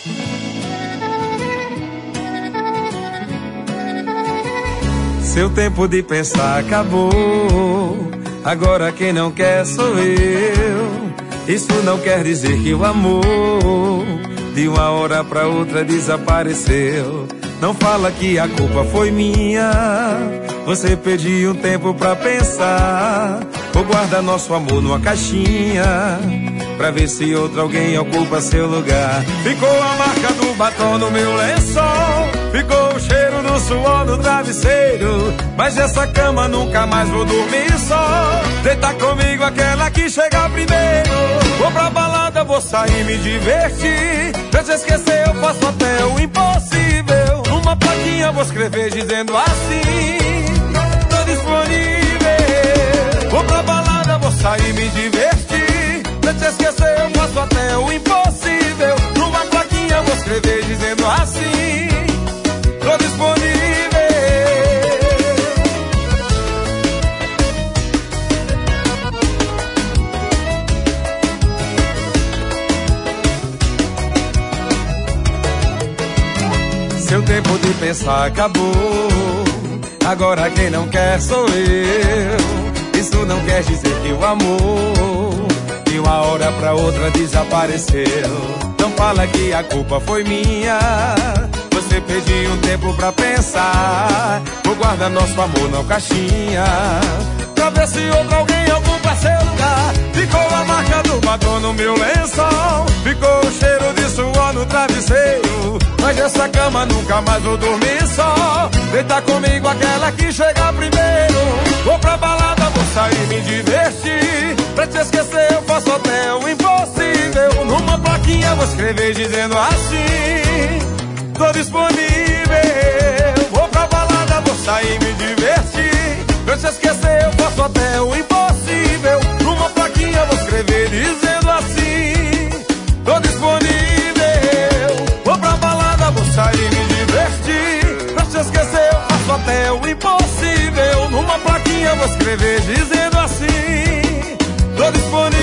Seu tempo de pensar acabou. Agora quem não quer sou eu. Isso não quer dizer que o amor de uma hora pra outra desapareceu. Não fala que a culpa foi minha. Você pediu um tempo pra pensar. Ou guarda nosso amor numa caixinha pra ver se outra alguém ocupa seu lugar. Ficou a marca do batom no meu lençol. Ficou o cheiro do suor no travesseiro. Mas essa cama nunca mais vou dormir só. Deita comigo aquela que chega primeiro. Vou pra balada, vou sair, me divertir. Pra te esquecer eu faço até o impossível. Numa plaquinha vou escrever dizendo assim: tô disponível. Vou pra balada, vou sair, me divertir. Pra te esquecer eu faço até o impossível. Numa plaquinha vou escrever dizendo assim: tô disponível. Seu tempo de pensar acabou. Agora quem não quer sou eu. Isso não quer dizer que o amor de uma hora pra outra desapareceu. Não fala que a culpa foi minha. Você pediu um tempo pra pensar. Vou guardar nosso amor na caixinha pra ver se outro alguém ocupa seu lugar. Ficou a marca do batom no meu lençol. Ficou o cheiro de suor no travesseiro. Mas essa cama nunca mais vou dormir só. Deita comigo aquela que chega primeiro. Vou pra balada, vou sair, me divertir. Pra te esquecer eu faço até o impossível. Numa plaquinha vou escrever dizendo assim: tô disponível. Vou pra balada, vou sair, me divertir. Pra te esquecer eu faço até o impossível. Numa plaquinha vou escrever dizendo assim: tô disponível. Vou pra balada, vou sair, me divertir. Pra te esquecer eu faço até o impossível. Numa plaquinha vou escrever dizendo assim: tô disponível.